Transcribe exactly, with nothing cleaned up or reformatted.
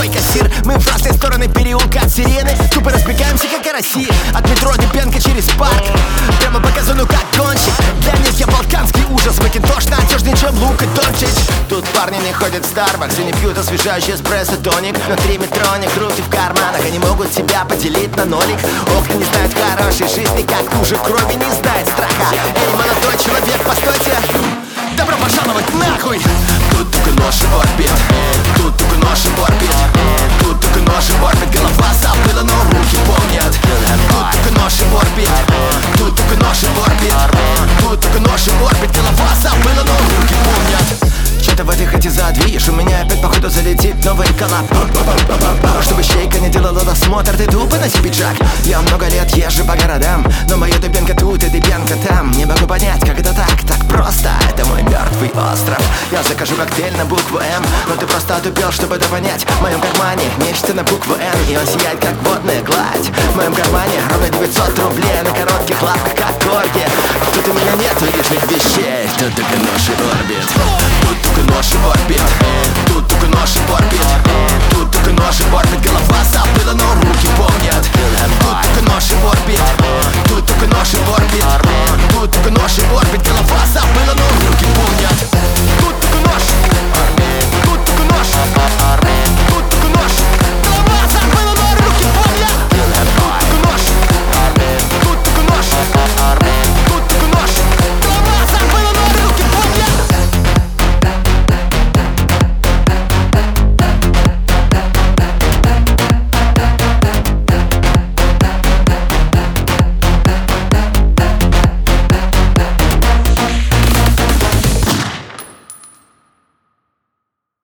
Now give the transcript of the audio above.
твой кассир. Мы в разные стороны переулка от сирены, тупо разбегаемся, как караси. От метро Дебенко через парк, прямо по газону, как гонщик. Для них я балканский ужас, Макинтош надежнее, чем Лука Дончич. Тут парни не ходят в Starbucks и не пьют освежающий эспрессо тоник. Внутри метроник, руки в карманах, они могут тебя поделить на нолик. Окна не знают хорошей жизни, как лужа крови не знает страха. Эй, молодой человек, постойте, добро пожаловать нахуй! Тут только нож и орбит, тут только нож и орбит, тут только нож и орбит. Голова забыла, но руки помнят. Тут только нож и орбит, тут только нож и орбит, тут только нож и орбит. Голова забыла, но руки помнят. Что-то в этой хате задвижешь, у меня опять походу залетит новый коллап. Чтобы щейка не делала досмотр, ты тупо носи пиджак. Я много лет езжу по городам, но моя Дебенко тут и Дебенко там. Не могу понять, как это так, так просто. Это мой мертвый остров. Я закажу коктейль на букву М, но ты просто отупел, чтобы это понять. В моем кармане нечто на букву Н, и он сияет, как водная гладь. В моем кармане ровно девятьсот рублей на коротких лапках, как корги. Тут у меня нету лишних вещей, тут только нож и орбит. Тут только нож и орбит, тут только нож и орбит, тут только нож и орбит. Голова забыла, но руки помнят.